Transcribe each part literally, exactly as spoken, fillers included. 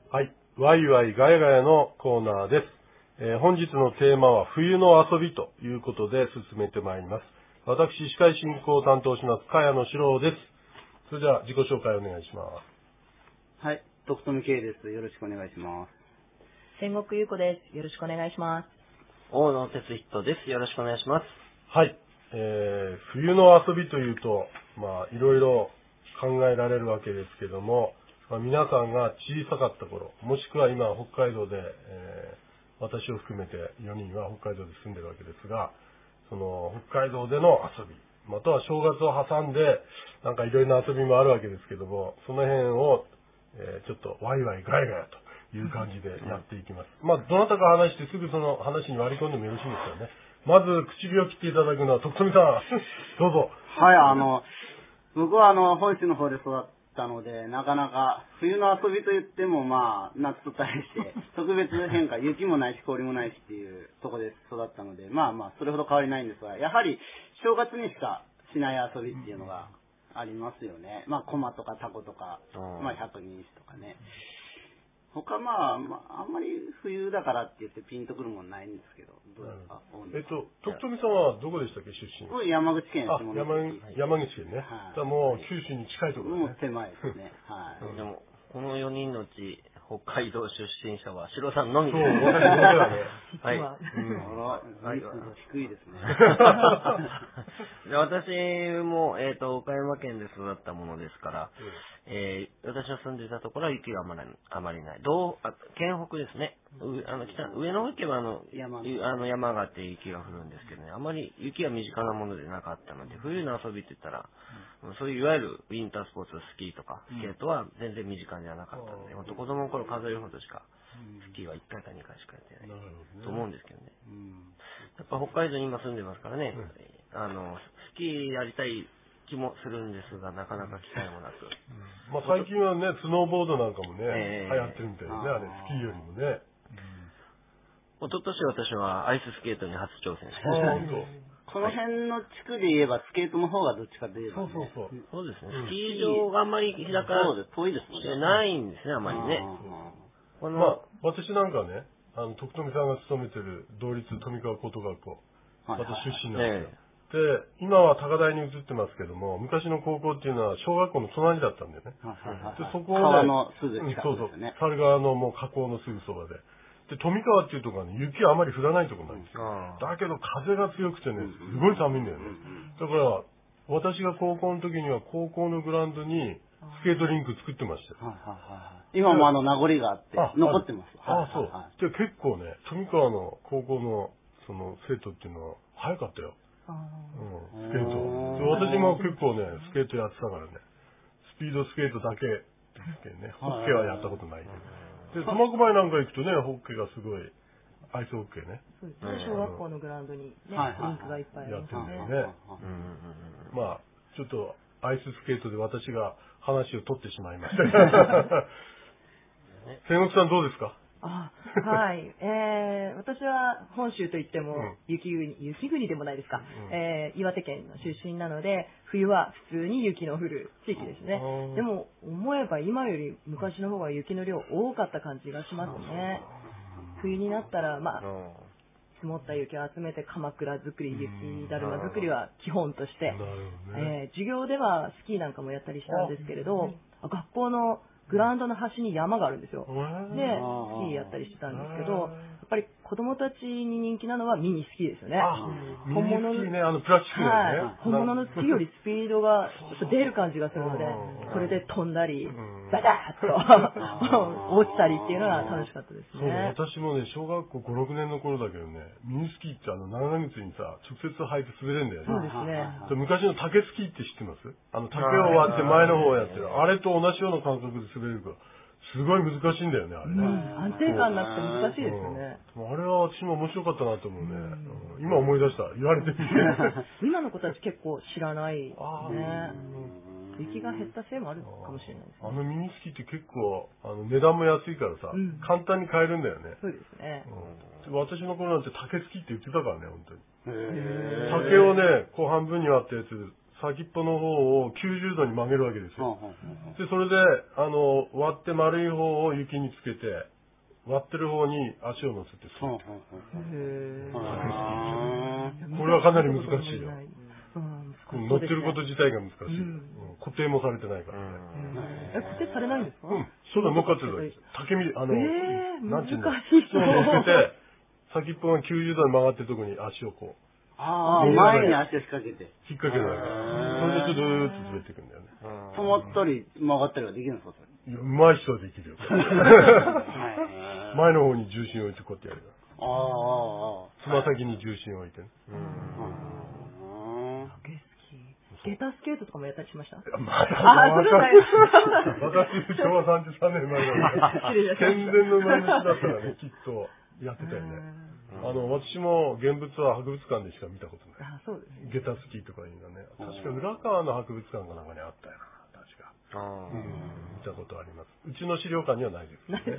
はい。ワイワイガヤガヤのコーナーです。えー、本日のテーマは冬の遊びということで進めてまいります。私、司会進行を担当します、茅野史郎です。それでは自己紹介お願いします。 はい。徳富圭です。よろしくお願いします。 千国優子です。よろしくお願いします。 大野哲人です。よろしくお願いします。 はい。えー、冬の遊びというと、まあ、いろいろ考えられるわけですけども、まあ、皆さんが小さかった頃、もしくは今北海道で、えー、私を含めてよにんは北海道で住んでるわけですが、その北海道での遊び、または正月を挟んで、なんかいろいろな遊びもあるわけですけども、その辺を、えー、ちょっとワイワイガヤガヤという感じでやっていきます。まあ、どなたか話してすぐその話に割り込んでもよろしいですよね。まず唇を切っていただくのは徳富さん、どうぞ。 はい、あの、僕はあの、本州の方で育ったので、なかなか冬の遊びと言ってもまあ、夏と対して特別変化、雪もないし氷もないしっていうところで育ったので、まあまあ、それほど変わりないんですが、やはり正月にしかしない遊びっていうのがありますよね。まあ、駒とかタコとか、まあ、百人一首とかね。他まあ、まあ、あんまり冬だからって言ってピンとくるもんないんですけど、どうですか、 うん、えっと、徳富さんはどこでしたっけ、出身？ 山口県あ、山、山口県ね。はい、だもう九州に近いところね。 もう手前ですね。はい。 でも、このよにんのうち、北海道出身者は、シロさんのみです。 そう、私だね。 はい。 うん。あら、低いですね。 私も、えっと、岡山県で育ったものですから、うん、えー、私の住んでいたところは雪があまり、あまりない。どう、あ、県北ですね。うあの北上の方行けばあの山あの山があって雪が降るんですけどね、あまり雪が身近なものでなかったので、冬の遊びって言ったら、うん、そういういわゆるウィンタースポーツ、スキーとかスケートは全然身近じゃなかったので、本当子供の頃数えるほどしか、スキーはいっかいかにかいしかやってない、うん、と思うんですけどね。うん、やっぱ北海道に今住んでますからね、うん、あのスキーやりたい気もするんですが、なかなか機会もなく。 うん、まあ最近はね、スノーボードなんかもね、えー、流行ってるみたいですね、あれ、スキーよりもね。 一昨年私はアイススケートに初挑戦しました。 この辺の地区で言えばスケートの方がどっちかといえば、ね、 そうそうそう。 そうですね。スキー場があんまり開か遠いですね。 ないんですね、あまりね。 このまあ、私なんかね、あの、徳富さんが勤めてる同立富川高等学校、私出身なんですよ。で、今は高台に移ってますけども、昔の高校っていうのは小学校の隣だったんだよね。で、そこをね、 川のすぐ近くですね。 そうそう。猿川のもう河口のすぐそばで。で、富川っていうところはね、雪はあまり降らないところなんですよ。だけど風が強くてね、すごい寒いんだよね。だから、私が高校の時には高校のグラウンドにスケートリンク作ってましたよ。 今もあの名残があって、残ってます。 ああ、そう。で、結構ね、富川の高校のその生徒っていうのは早かったよ。うん、スケート。私も結構ね、スケートやってたからね。スピードスケートだけですけどね。ホッケーはやったことないけど。で、苫小牧なんか行くとね、ホッケーがすごい、アイスホッケーね。 そうですね。小学校のグラウンドにね、リンクがいっぱいありますね。 やってるんだよね。まあ、ちょっとアイススケートで私が話を取ってしまいました。千石さんどうですか？ あ、はい。えー、私は本州といっても雪国、雪国でもないですか。うん、えー、岩手県の出身なので、冬は普通に雪の降る地域ですね。でも、思えば今より昔の方が雪の量多かった感じがしますね。冬になったら、まあ、積もった雪を集めて鎌倉作り、雪だるま作りは基本として、えー、授業ではスキーなんかもやったりしたんですけれど、学校のグラウンドの端に山があるんですよ。で、スキーやったりしてたんですけど、やっぱり子供たちに人気なのはミニスキーですよね。 本物の、ね、あのプラスチックだよね。 本物のスキーよりスピードが出る感じがするので、それで飛んだり、バタッと落ちたりっていうのが楽しかったですね。 そう、私もね、小学校ご、ろくねんの頃だけどね、ミニスキーってあの長靴にさ、直接履いて滑れるんだよね。 そうですね。 昔の竹スキーって知ってます？あの竹を割って前の方をやってる。あれと同じような感覚で滑れるから。すごい難しいんだよね、あれね。 うん、安定感なくて難しいですよね。 うん、あれは私も面白かったなと思うね。うん、今思い出した。言われてみて。 今の子たち結構知らないね。雪が減ったせいもあるかもしれないですね。 あのミニスキーって結構あの値段も安いからさ、うん、簡単に買えるんだよね。 そうですね。 うん、私の頃なんて竹スキーって言ってたからね、本当に。竹をね、こう半分に割ったやつ、 先っぽの方をきゅうじゅうどに曲げるわけですよ。で、それで、あの、割って丸い方を雪につけて、割ってる方に足を乗せてする。これはかなり難しいよ。乗ってること自体が難しい。固定もされてないからね。 え、固定されないんですか？ うん。そうだ、乗っかってるだけ。竹み、あの、 なんていうの、そう乗っけて、先っぽがきゅうじゅうどに曲がってるところに足をこう。 ああ、前に足を引っ掛けて。 引っ掛けるだけ。それでちょっとずーっと滑っていくんだよね。 止まったり曲がったりはできるんですか、それ。 いや、うまい人はできるよ。前の方に重心を置いてこうやってやるから。ああ、つま先に重心を置いてね。 ゲタスケートとかもやったりしました？あ、 それは私、昭和さんじゅうさんねんまえだから、戦前の馬主だったらね、きっとやってたよね。あの、私も現物は博物館でしか見たことない。 あ、そうですね。 ゲタスキーとかいうのね。確か浦川の博物館かなんかにあったよな、確か。うん、見たことあります。うちの資料館にはないですね。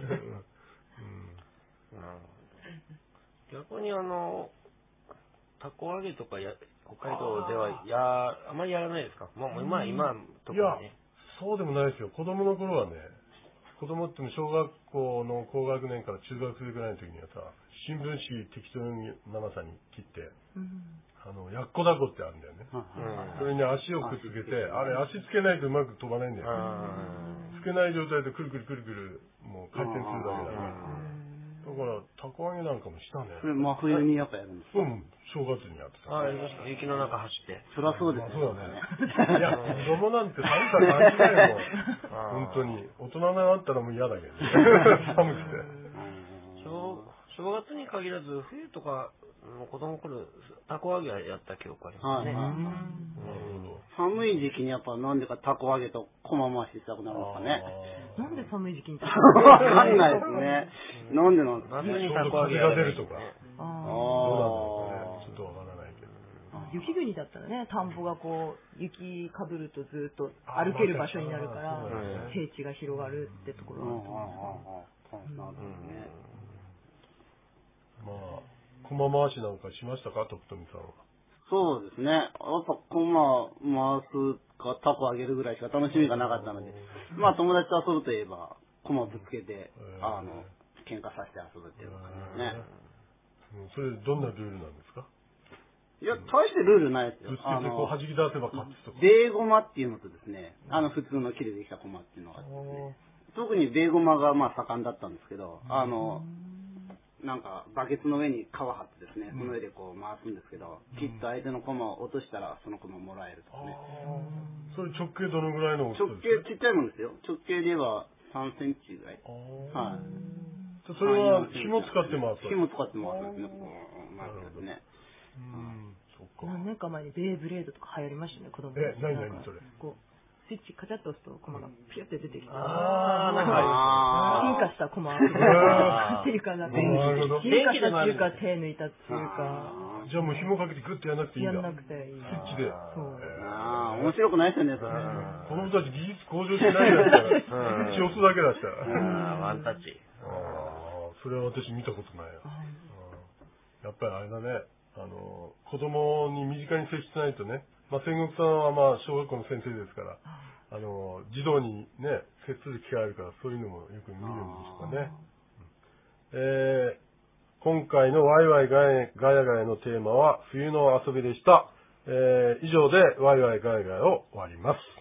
逆にあの、たこ揚げとかや、北海道ではや、あまりやらないですか？まあ、今、今、特にね。 いや、そうでもないですよ。子供の頃はね、子供っても小学校の高学年から中学生ぐらいの時にはさ、新聞紙適当に長さに切って、うん、あの、やっこだこってあるんだよね。うん、それに足をくっつけて、あれ足つけないとうまく飛ばないんだよ。つけない状態でくるくるくるくる、もう回転するだけだから。だから、たこ揚げなんかもしたね。 それ、真冬にやっぱやるんですか？ うん、正月にやってた。 あ、やりました。雪の中走って。 そりゃそうですね。そうだね。いや、子供なんて寒さ感じないもん。本当に。大人になったらもう嫌だけどね。寒くて。 正月に限らず、冬とか、子供の頃、たこ揚げはやった記憶ありますね。 寒い時期にやっぱなんでかたこ揚げと駒回ししたくなるんですかね。 なんで寒い時期にわかんないですね。なんでなんですかね。 夏にたこ揚げが出るとか。 ああ。 ちょっとわからないけど。 雪国だったらね、田んぼがこう、雪かぶるとずっと歩ける場所になるから、平地が広がるってところだと思うん。なるほどね。 まあ、駒回しなんかしましたか、徳富さんは。 そうですね。やっぱ駒回すかタコあげるぐらいしか楽しみがなかったので、まあ友達と遊ぶといえば、駒ぶつけて、あの、喧嘩させて遊ぶっていう感じですね。 それどんなルールなんですか？ いや、大してルールないですよ。 ぶつけてこう弾き出せば勝つとか。 ベーゴマっていうのとですね、あの普通の木でできた駒っていうのがあってですね、特にベーゴマがまあ盛んだったんですけど、あの、なんかバケツの上に皮張ってですね、その上でこう回すんですけど、きっと相手の駒を落としたらその駒もらえるとかね。 それ直径どのぐらいの大きさですか？直径ちっちゃいもんですよ。直径で言えばさんセンチぐらい。はい。 それは紐使って回す？ 紐使って回すんですね。なるほどね。 何年か前にベイブレードとか流行りましたね、子供たち。 え、何何それ？ こうスイッチカチャッと押すとコマがピュって出てきて、 ああ、なんか進化したコマっていうかな、進化したっていうか手抜いたっていうか。 じゃあもう紐かけてグッとやんなくていいんだ。 やんなくていい。 スイッチで。 そう。 ああ、面白くないですよね、それ。 子供たち技術向上しないやつから、スイッチ押すだけだったら。 ワンタッチ。 ああ、それは私見たことないよ。やっぱりあれだね、あの、子供に身近に接してないとね、まあ、千石さんはまあ小学校の先生ですから、あの、児童にね、接する機会あるから、そういうのもよく見るんでしょうかね。えー、今回のワイワイガヤガヤのテーマは冬の遊びでした。えー、以上でワイワイガヤガヤを終わります。